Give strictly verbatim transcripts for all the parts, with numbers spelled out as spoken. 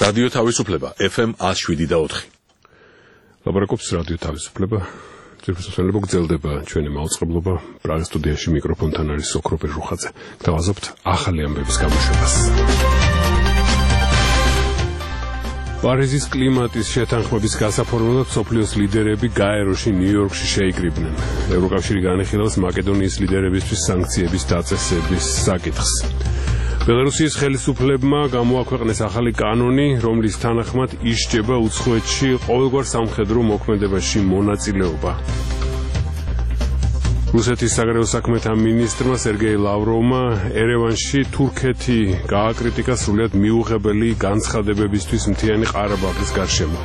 რადიო თავისუფლება ეფ ემ one oh seven და four. ლაპარაკობს რადიო თავისუფლება. ძირფესვენებო გრძელდება ჩვენი მაუწყებლობა. პრაღის სტუდიაში მიკროფონთან არის ოქროპე ჟუხაძე. დავაზობთ ახალი ამბების გამოშვებას. პარიზის კლიმატის შეთანხმების გასაფორმებლად მსოფლიოს ლიდერები გაეროში ნიუ-იორკში შეიკრიბნენ. ევროკავშირი განიხილავს მაკედონიის ლიდერებისთვის სანქციების დაწესების საკითხს. ბელარუსის ხელისუფლებმა გამოაქვეყნეს ახალი კანონი, რომლის თანახმად ისჯება უცხოეთში ყოველგვარ სამხედრო მოქმედებაში მონაწილეობა. რუსეთის საგარეო საქმეთა მინისტრმა სერგეი ლავროვმა ერევანში თურქეთი გააკრიტიკა სრულიად მიუღებელი განცხადებებისთვის მთიანი ყარაბაღის გარშემო.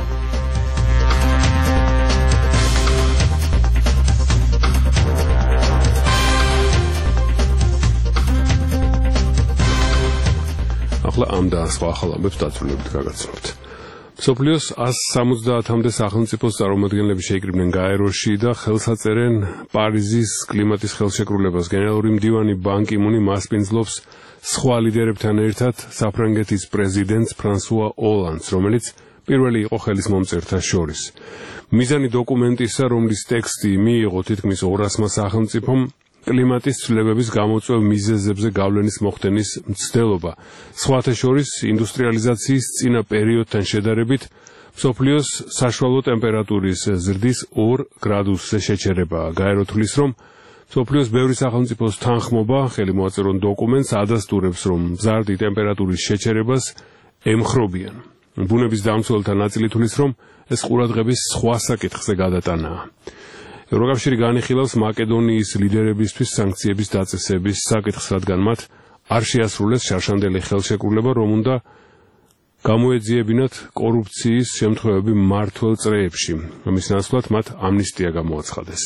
ახლა ამ და სხვა ახალ ამბებს დაწვრილებით გაგაცნობთ. მსოფლიოს one seventy-მდე სახელმწიფოს წარმომადგენლები შეიკრიბნენ გაეროში და ხელს აწერენ პარიზის კლიმატის ხელშეკრულებას. გენერალური მდივანი ბან კი მუნი მასპინძლობს სხვა ლიდერებთან ერთად საფრანგეთის პრეზიდენტს ფრანსუა ოლანდს, რომელიც პირველი იყო ხელის მომწერთა შორის. მიზანი დოკუმენტისა, რომლის ტექსტი მიიღო თითქმის ორასმა სახელმწიფომ, კლიმატის ცვლილებების გამოწვევ მიზეზებზე გავლენის მოხდენის მცდელობა. სხვათა შორის ინდუსტრიალიზაციის წინა პერიოდთან შედარებით მსოფლიოს საშუალო ტემპერატურის ზრდის two გრადუსზე შეჩერებაა. გაერო თვლის, რომ მსოფლიოს ბევრი სახელმწიფოს თანხმობა ხელი მოაწერონ დოკუმენტს ადასტურებს, რომ მზარდი ტემპერატურის შეჩერებას ემხრობიან. ბუნების დამცველთა ნაწილი თვლის, რომ ეს ყურადღების სხვა საკითხზე გადატანაა. ევროკავშირი განიხილავს მაკედონიის ლიდერებისთვის სანქციების დაწესების საკითხს, რადგან მათ არ შეასრულეს შარშანდელი ხელშეკრულება, რომ უნდა გამოეძიებინათ კორუფციის შემთხვევები მმართველ წრეებში. ამის ნაცვლად მათ ამნისტია გამოაცხადეს.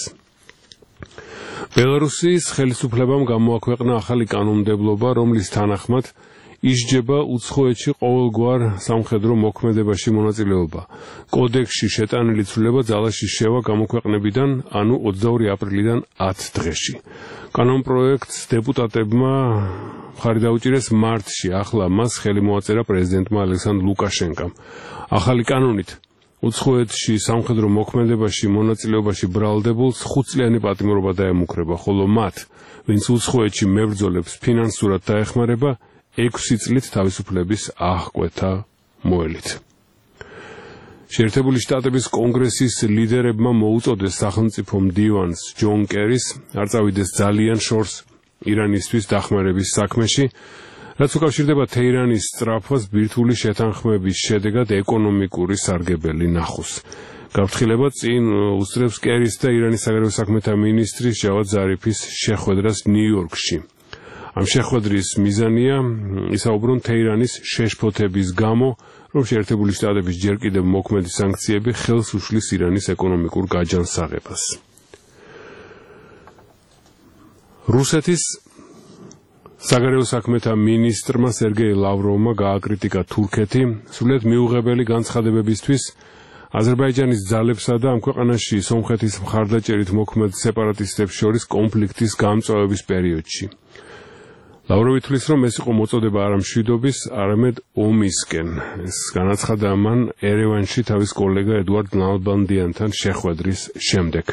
ბელარუსის ხელისუფლებამ გამოაქვეყნა ახალი კანონმდებლობა, რომლის თანახმად ისჯება უცხოეთში ყოველგვარ სამხედრო მოქმედებაში მონაწილეობა. კოდექსში შეტანილი ცვლილება ძალაში შევა გამოქვეყნებიდან, ანუ twenty-two აპრილიდან ten დღეში. კანონპროექტს დეპუტატებმა მხარი დაუჭირეს მარტში, ახლა მას ხელი მოაწერა პრეზიდენტმა ალექსანდრ ლუკაშენკამ. ახალი კანონით უცხოეთში სამხედრო მოქმედებაში მონაწილეობაში ბრალდებულს ხუთწლიანი პატიმრობა დაემუქრება, ხოლო მათ, ვინც უცხოეთში მებრძოლებს ფინანსურად დაეხმარება, ექვსი წლით თავისუფლების აღკვეთა მოელით. შეერთებული შტატების კონგრესის ლიდერებმა მოუწოდეს სახელმწიფო მდივანს ჯონ კერის არ წავიდეს ძალიან შორს ირანისთვის დახმარების საქმეში, რაც უკავშირდება თეირანის სწრაფას ბირთვული შეთანხმების შედეგად ეკონომიკური სარგებელი ნახოს. გაფრთხილება წინ უსწრებს კერის და ირანის საგარეო საქმეთა მინისტრის ჯავად ზარიფის შეხვედრას ნიუ-იორკში. ამ შეხვედრის მიზანია ისაუბრონ თეირანის შეშფოთების გამო, რომ შეერთებული შტატების ჯერ კიდევ მოქმედი სანქციები ხელს უშლის ირანის ეკონომიკურ გაჯანსაღებას. რუსეთის საგარეო საქმეთა მინისტრმა სერგეი ლავროვმა გააკრიტიკა თურქეთი სრულიად მიუღებელი განცხადებებისთვის აზერბაიჯანის ძალებსა და ამ ქვეყანაში სომხეთის მხარდაჭერით მოქმედ სეპარატისტებს შორის კონფლიქტის გამწვავების პერიოდში. ლავროვი თვლის, რომ ეს იყო მოწოდება არა მშვიდობის, არამედ ომისკენ. ეს განაცხადა მან ერევანში თავის კოლეგა ედუარდ ნალბანდიანთან შეხვედრის შემდეგ.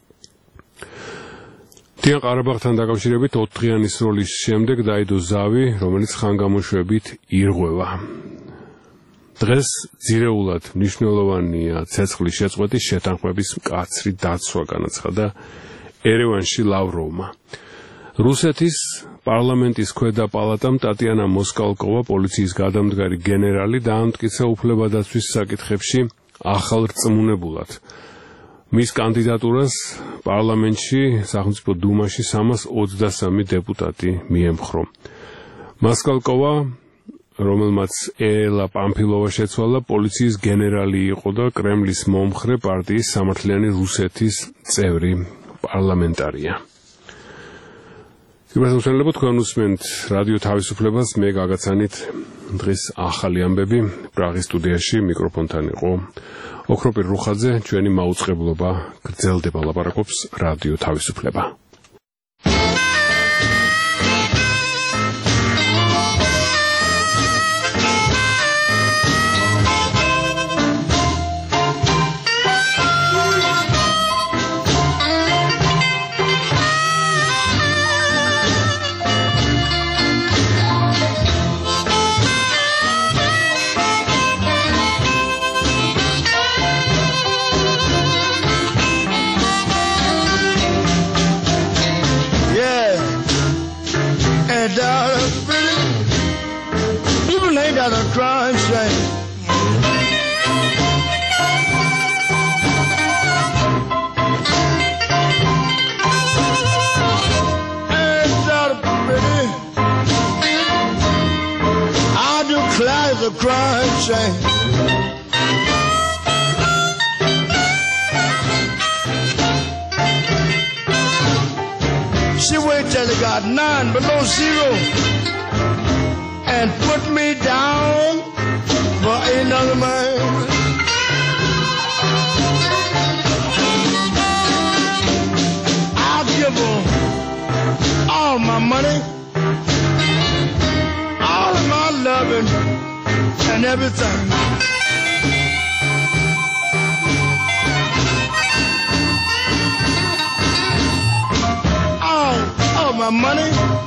მთიან ყარაბაღთან დაკავშირებით ოთხდღიანი სროლის შემდეგ დაიდო ზავი, რომელიც ხანგამოშვებით ირღვევა. დღეს ძირეულად მნიშვნელოვანია ცეცხლის შეწყვეტის შეთანხმების მკაცრი დაცვა, განაცხადა ერევანში ლავროვმა. რუსეთის პარლამენტის ქვედა პალატამ ტატიანა მოსკალკოვა, პოლიციის გადამდგარი გენერალი, დაამტკიცა უფლებადაცვის საკითხებში ახალ რწმუნებულად. მის კანდიდატურას პარლამენტში, სახელმწიფო დუმაში three hundred twenty-three დეპუტატი მიემხრო. მოსკალკოვა, რომელმაც ელა პამფილოვა შეცვალა, პოლიციის გენერალი იყო და კრემლის მომხრე პარტიის სამართლიანი რუსეთის წევრი პარლამენტარია. Სიბრალდებო თქვენ უსმენთ რადიო თავისუფლებას, მე გაგაცანით დღეს ახალი ამბები. პრაღის სტუდიაში მიკროფონთან იყო ოქროპე ჟუხაძე, ჩვენი მაუწყებლობა გრძელდება, ლაპარაკობს რადიო თავისუფლება. got a crying shame. Ain't that pretty? I declare the crying shame. She wait till it got nine below zero and put me down for another man. I'll give her all my money, all of my loving and everything. All of my money,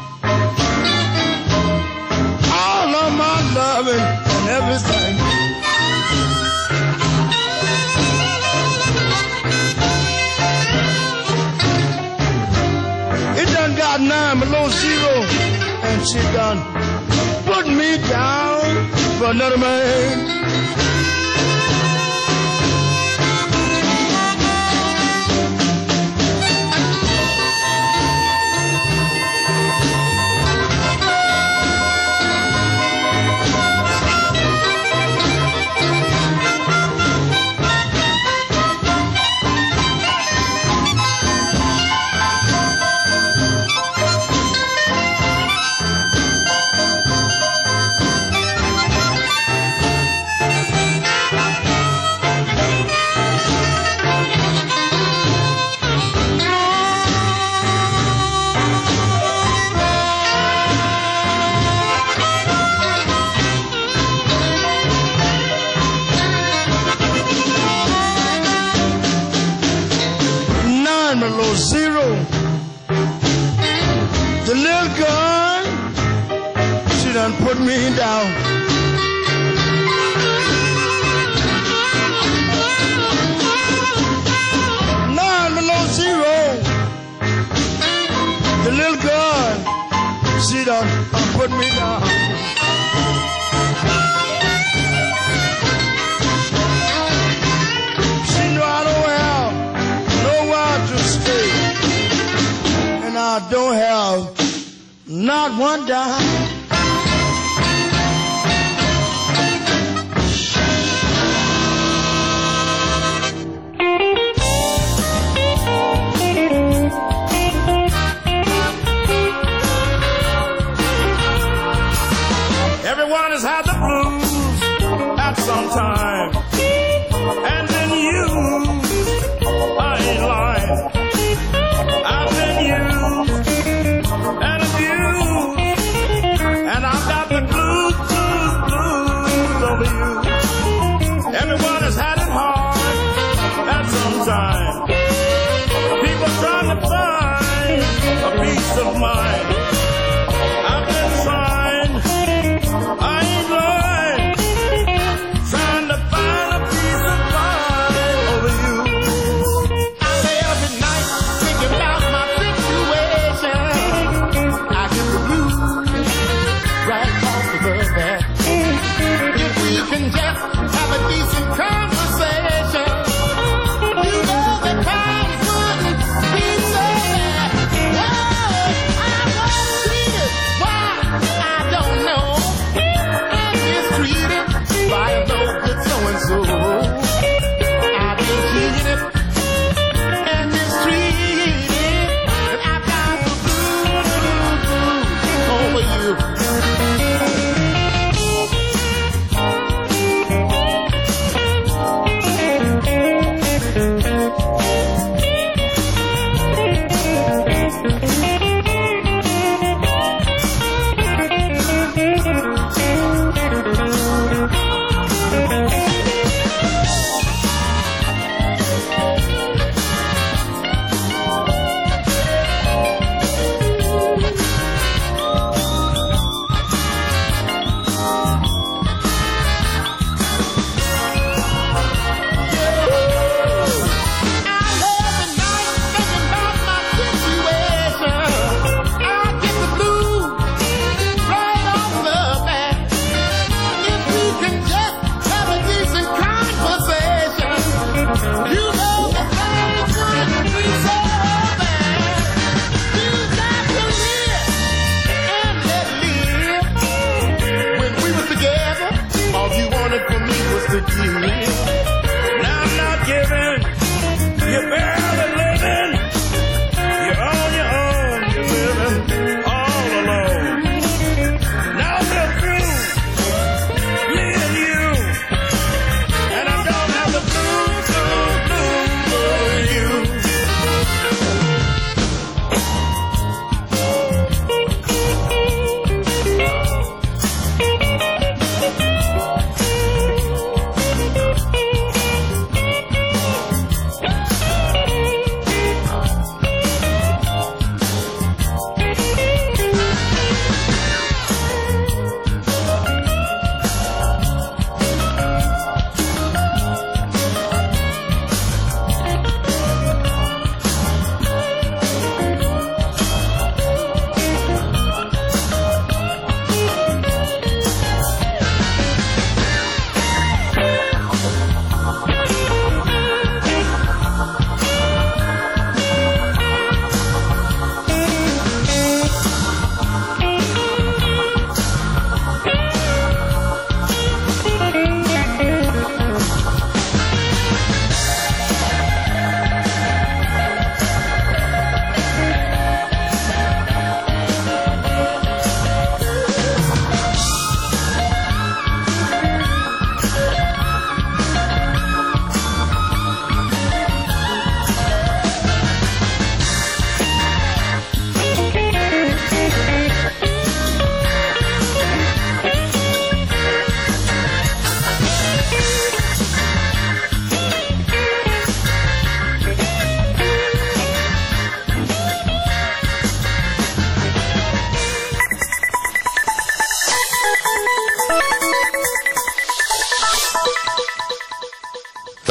all of my loving and everything. It done got nine below zero, and she done put me down for another man. Below zero, the little girl, she done put me down. Nine below zero, the little girl, she done put me down. She know I don't have nowhere to stay, and I don't have not one dime. Everyone has had the blues at some time, and then you, I ain't lying. I've been used and abused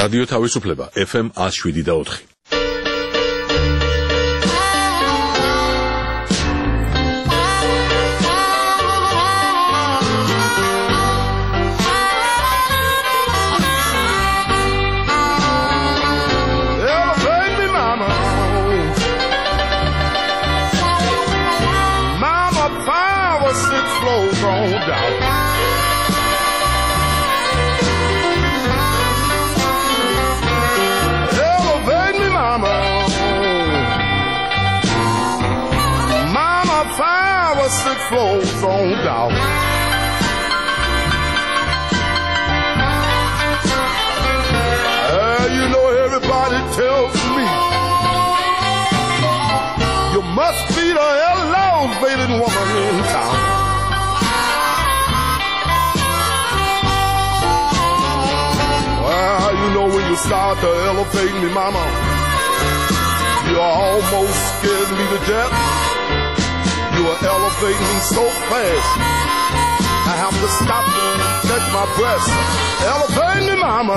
რადიო თავისუფლება F M one oh seven და four. Six floors on down. Uh, you know everybody tells me you must be the elevated woman in town. Well, you know when you start to elevate me, mama, you almost scared me to death. You are elevating me so fast, I have to stop and catch my breath. Elevate me, mama.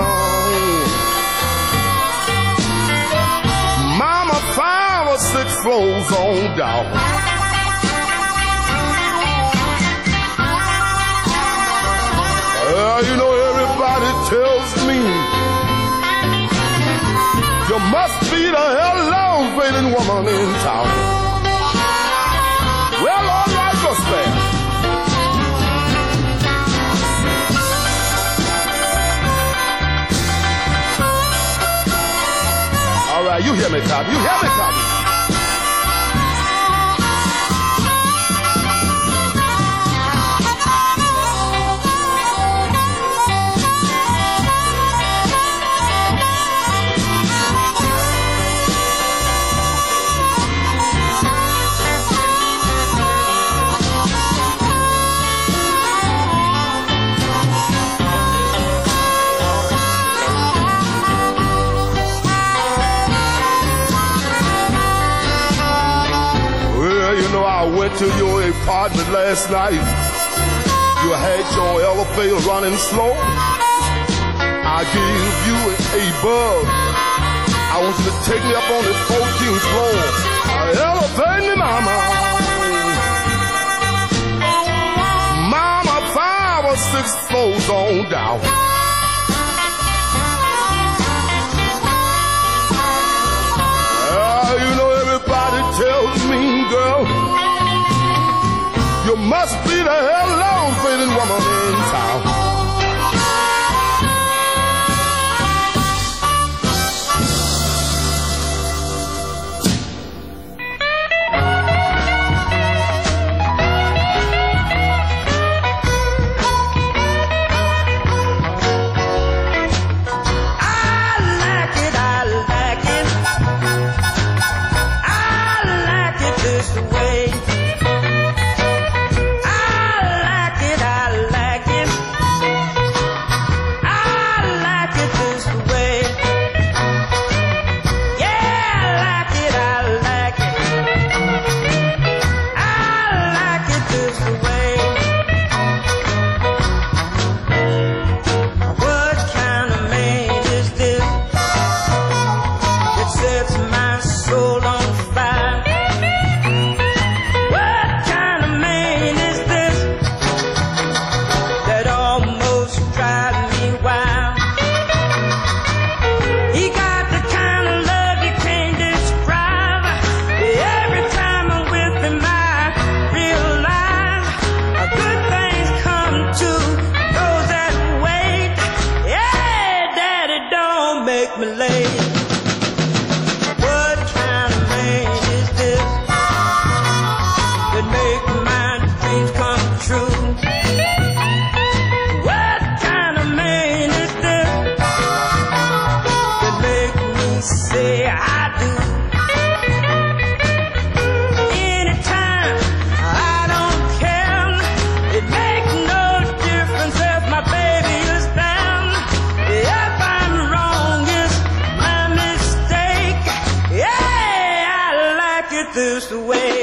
Mama, five or six floors on down. Well, you know everybody tells me you must be the elevated woman in town. Well, all right, what's that? All right, you hear me, Tommy. You hear me, Tommy. To your apartment last night, you had your elevator running slow. I gave you a bug. I want you to take me up on the fourteenth floor. Elevate me, mama. Mama, five or six floors on down. Uh, you know everybody tells me, girl, you must be the elevated woman in town. This way.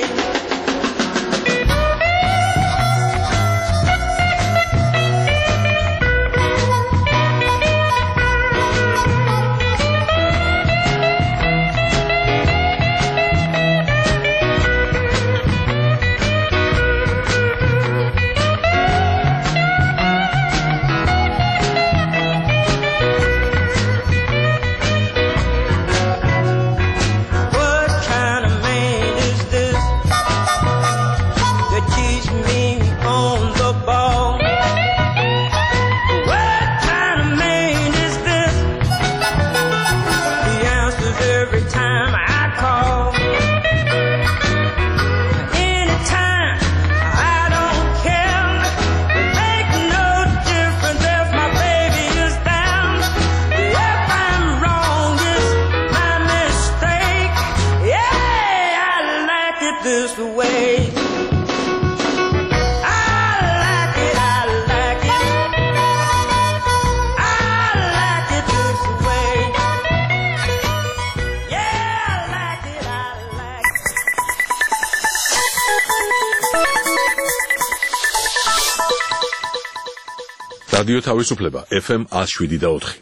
just the way. რადიო თავისუფლება F M one oh seven და four.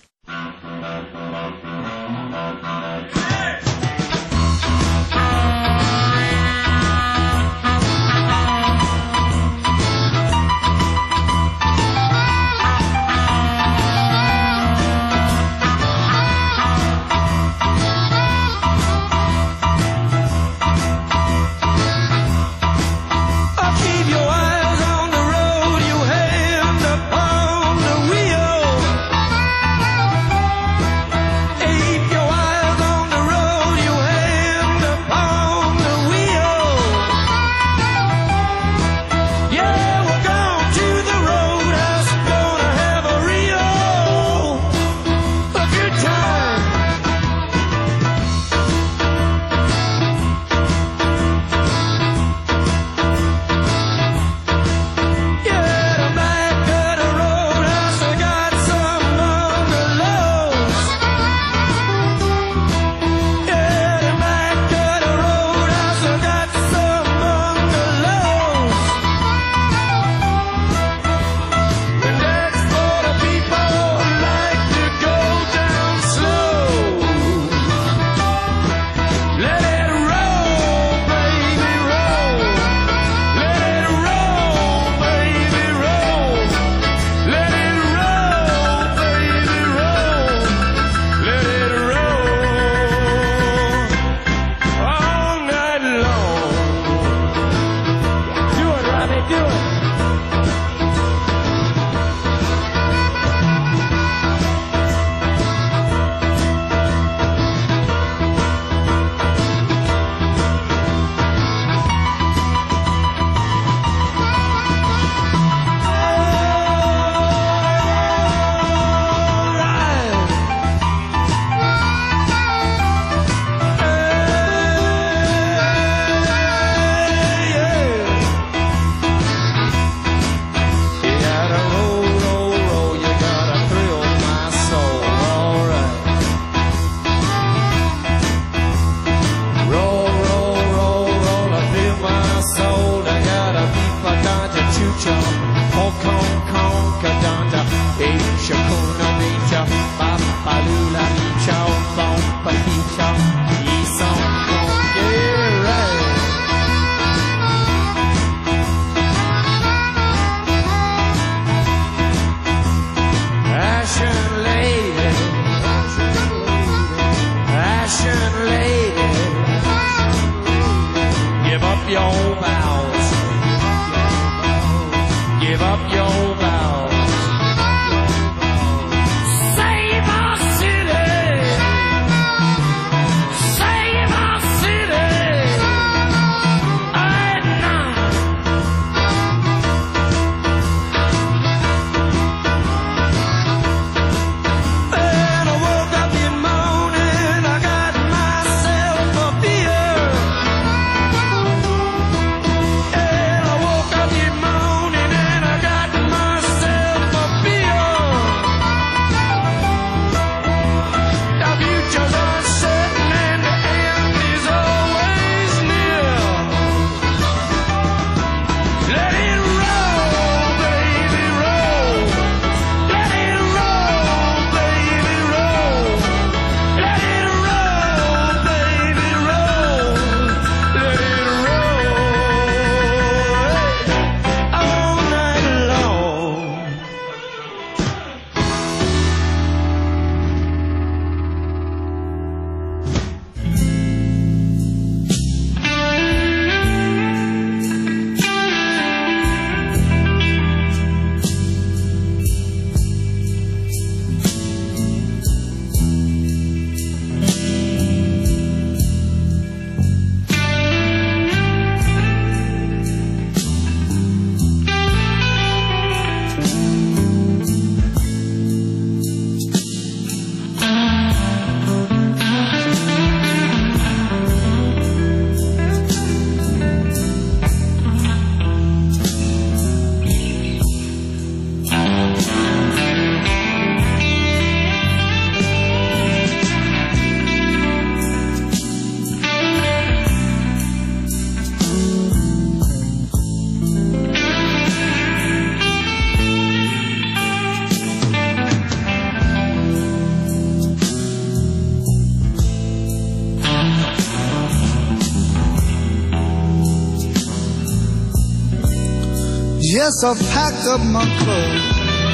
Yes, I've packed up my clothes.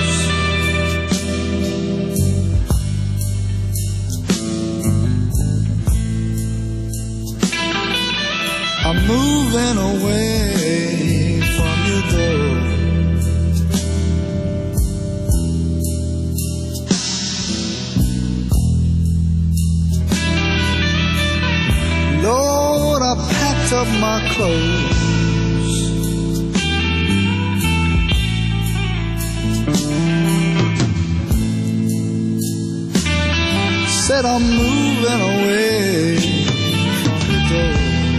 I'm moving away from your door. Lord, I packed up my clothes. Said I'm moving away from the door.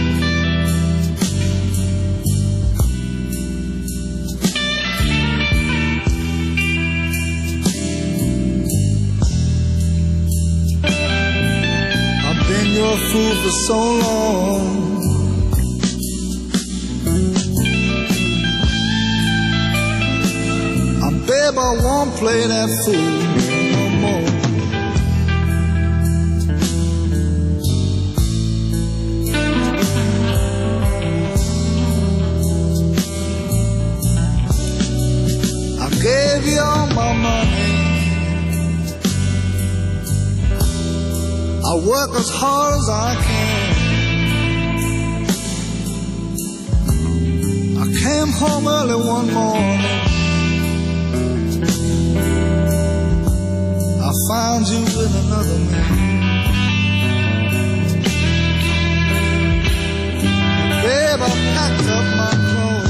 I've been your fool for so long. And babe, I won't play that fool no more. Gave you all my money. I work as hard as I can. I came home early one morning. I found you with another man. Babe, I packed up my clothes.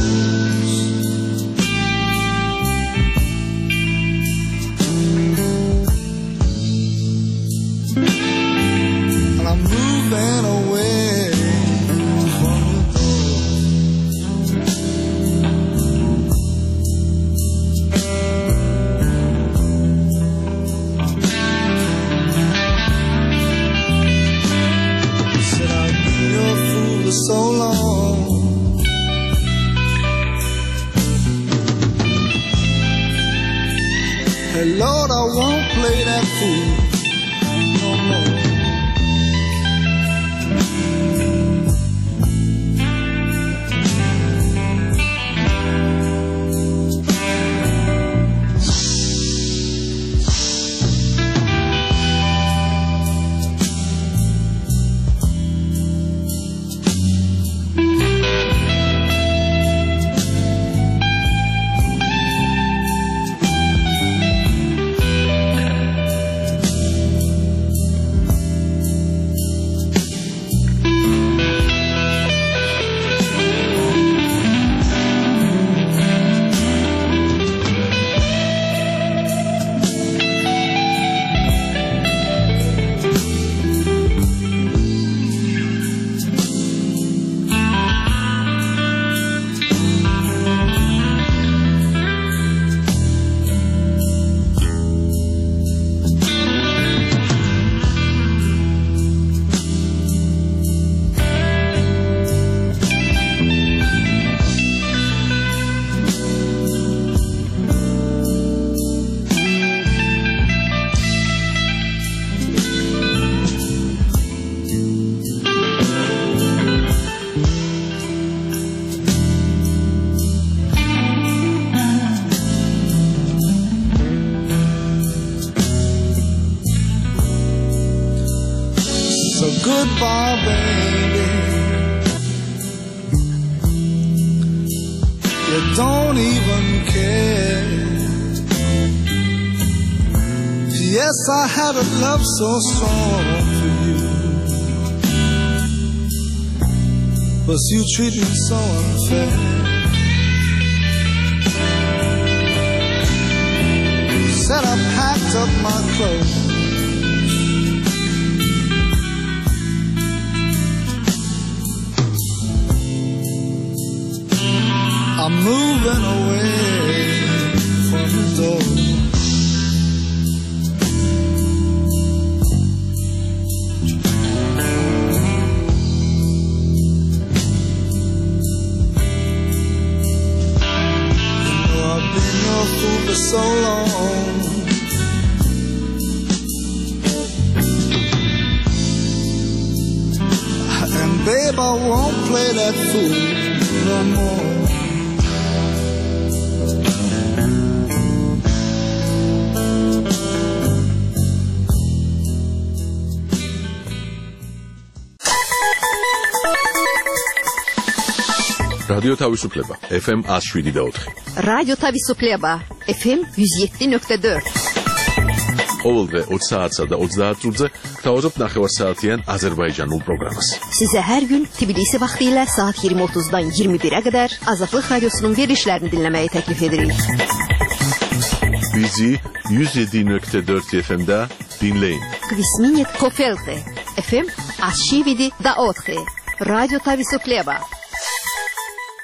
I'm moving away from your door. Said I've been your fool for so long. Hey Lord, I won't play that fool no more. Goodbye, baby. You don't even care. Yes, I had a love so strong for you, but you treat me so unfair. Said I packed up my clothes. I'm moving away from the door. You know I've been your fool for so long. And babe, I won't play that fool no more. რადიო თავისუფლება F M one oh seven და four. რადიო თავისუფლება F M one oh seven nuqta four. ყოველდღე ოცი საათსა და ოცდაათ წუთზე გთავაზობთ ნახევარსაათიან აზერბაიჯანულ პროგრამას. Sizə hər gün Tbilisi vaxtı ilə saat iyirmi otuzdan iyirmi birə qədər Azadlıq Radiosunun verilişlərini dinləməyi təklif edirik. Bizi one oh seven nuqta four F M-də dinləyin. Kvisminit Kofelte F M one oh seven da four. Radyo Tavisufleba